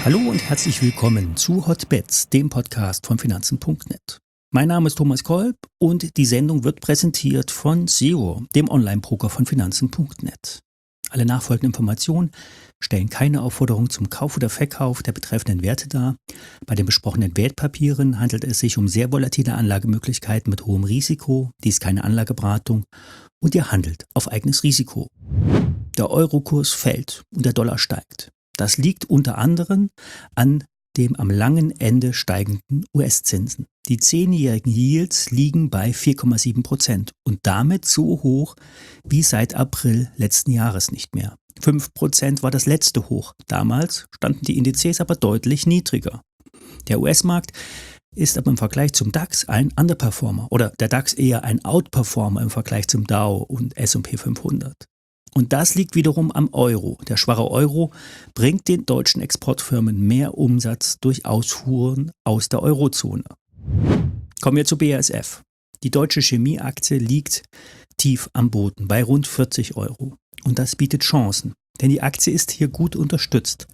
Hallo und herzlich willkommen zu Hotbets, dem Podcast von Finanzen.net. Mein Name ist Thomas Kolb und die Sendung wird präsentiert von Zero, dem Online-Broker von Finanzen.net. Alle nachfolgenden Informationen stellen keine Aufforderung zum Kauf oder Verkauf der betreffenden Werte dar. Bei den besprochenen Wertpapieren handelt es sich um sehr volatile Anlagemöglichkeiten mit hohem Risiko. Dies ist keine Anlageberatung und ihr handelt auf eigenes Risiko. Der Eurokurs fällt und der Dollar steigt. Das liegt unter anderem an dem am langen Ende steigenden US-Zinsen. Die 10-jährigen Yields liegen bei 4,7% und damit so hoch wie seit April letzten Jahres nicht mehr. 5% war das letzte Hoch. Damals standen die Indizes aber deutlich niedriger. Der US-Markt ist aber im Vergleich zum DAX ein Underperformer oder der DAX eher ein Outperformer im Vergleich zum Dow und S&P 500. Und das liegt wiederum am Euro. Der schwache Euro bringt den deutschen Exportfirmen mehr Umsatz durch Ausfuhren aus der Eurozone. Kommen wir zu BASF. Die deutsche Chemieaktie liegt tief am Boden bei rund 40 Euro. Und das bietet Chancen, denn die Aktie ist hier gut unterstützt.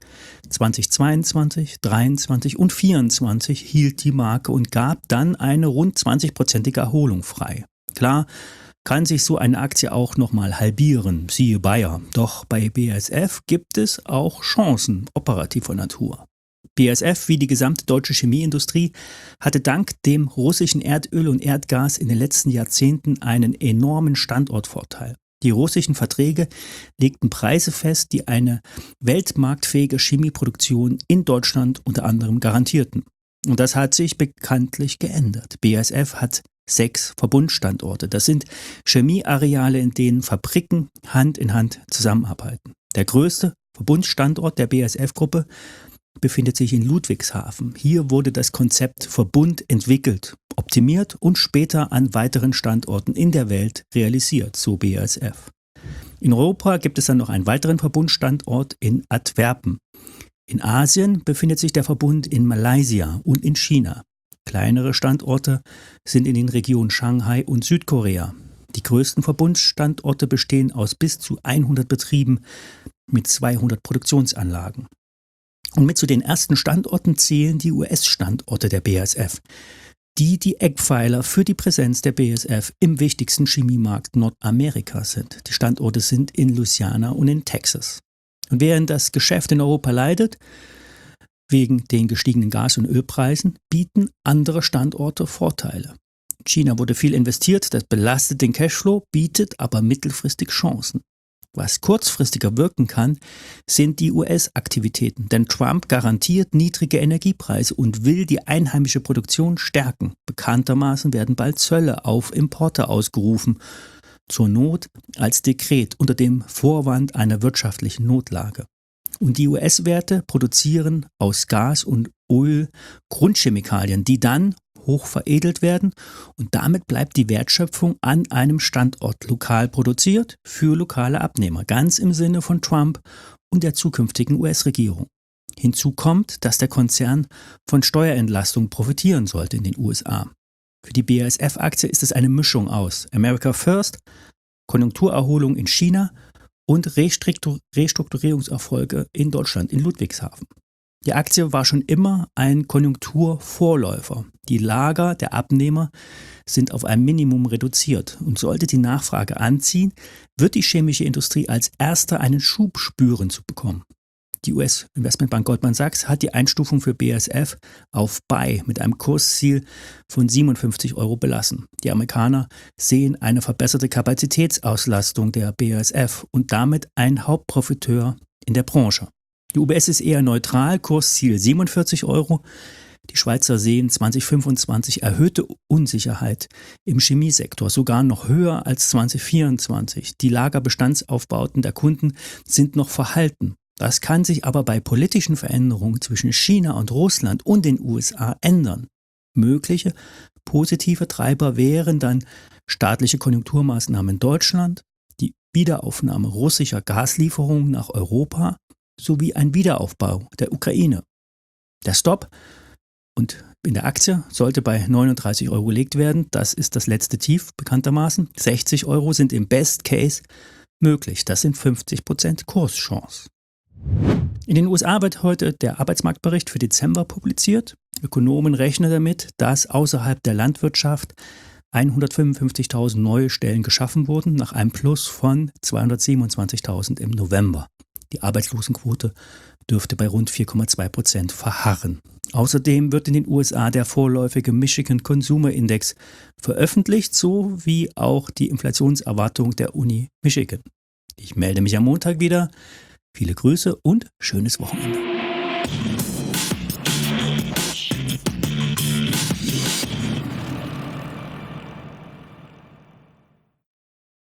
2022, 2023 und 2024 hielt die Marke und gab dann eine rund 20%ige Erholung frei. Klar, kann sich so eine Aktie auch nochmal halbieren, siehe Bayer. Doch bei BASF gibt es auch Chancen operativer Natur. BASF, wie die gesamte deutsche Chemieindustrie, hatte dank dem russischen Erdöl und Erdgas in den letzten Jahrzehnten einen enormen Standortvorteil. Die russischen Verträge legten Preise fest, die eine weltmarktfähige Chemieproduktion in Deutschland unter anderem garantierten. Und das hat sich bekanntlich geändert. BASF hat 6 Verbundstandorte. Das sind Chemieareale, in denen Fabriken Hand in Hand zusammenarbeiten. Der größte Verbundstandort der BASF-Gruppe befindet sich in Ludwigshafen. Hier wurde das Konzept Verbund entwickelt, optimiert und später an weiteren Standorten in der Welt realisiert, so BASF. In Europa gibt es dann noch einen weiteren Verbundstandort in Antwerpen. In Asien befindet sich der Verbund in Malaysia und in China. Kleinere Standorte sind in den Regionen Shanghai und Südkorea. Die größten Verbundstandorte bestehen aus bis zu 100 Betrieben mit 200 Produktionsanlagen. Und mit zu den ersten Standorten zählen die US-Standorte der BASF, die Eckpfeiler für die Präsenz der BASF im wichtigsten Chemiemarkt Nordamerikas sind. Die Standorte sind in Louisiana und in Texas. Und während das Geschäft in Europa leidet, wegen den gestiegenen Gas- und Ölpreisen, bieten andere Standorte Vorteile. In China wurde viel investiert, das belastet den Cashflow, bietet aber mittelfristig Chancen. Was kurzfristiger wirken kann, sind die US-Aktivitäten, denn Trump garantiert niedrige Energiepreise und will die einheimische Produktion stärken. Bekanntermaßen werden bald Zölle auf Importe ausgerufen, zur Not als Dekret unter dem Vorwand einer wirtschaftlichen Notlage. Und die US-Werte produzieren aus Gas und Öl Grundchemikalien, die dann hoch veredelt werden und damit bleibt die Wertschöpfung an einem Standort lokal produziert für lokale Abnehmer, ganz im Sinne von Trump und der zukünftigen US-Regierung. Hinzu kommt, dass der Konzern von Steuerentlastung profitieren sollte in den USA. Für die BASF-Aktie ist es eine Mischung aus America First, Konjunkturerholung in China und Restrukturierungserfolge in Deutschland, in Ludwigshafen. Die Aktie war schon immer ein Konjunkturvorläufer. Die Lager der Abnehmer sind auf ein Minimum reduziert und sollte die Nachfrage anziehen, wird die chemische Industrie als erster einen Schub spüren zu bekommen. Die US-Investmentbank Goldman Sachs hat die Einstufung für BASF auf Buy mit einem Kursziel von 57 Euro belassen. Die Amerikaner sehen eine verbesserte Kapazitätsauslastung der BASF und damit einen Hauptprofiteur in der Branche. Die UBS ist eher neutral, Kursziel 47 Euro. Die Schweizer sehen 2025 erhöhte Unsicherheit im Chemiesektor, sogar noch höher als 2024. Die Lagerbestandsaufbauten der Kunden sind noch verhalten. Das kann sich aber bei politischen Veränderungen zwischen China und Russland und den USA ändern. Mögliche positive Treiber wären dann staatliche Konjunkturmaßnahmen in Deutschland, die Wiederaufnahme russischer Gaslieferungen nach Europa sowie ein Wiederaufbau der Ukraine. Der Stop und in der Aktie sollte bei 39 Euro gelegt werden. Das ist das letzte Tief bekanntermaßen. 60 Euro sind im Best Case möglich. Das sind 50% Kurschance. In den USA wird heute der Arbeitsmarktbericht für Dezember publiziert. Ökonomen rechnen damit, dass außerhalb der Landwirtschaft 155.000 neue Stellen geschaffen wurden, nach einem Plus von 227.000 im November. Die Arbeitslosenquote dürfte bei rund 4,2% verharren. Außerdem wird in den USA der vorläufige Michigan Consumer Index veröffentlicht, sowie auch die Inflationserwartung der Uni Michigan. Ich melde mich am Montag wieder. Viele Grüße und schönes Wochenende.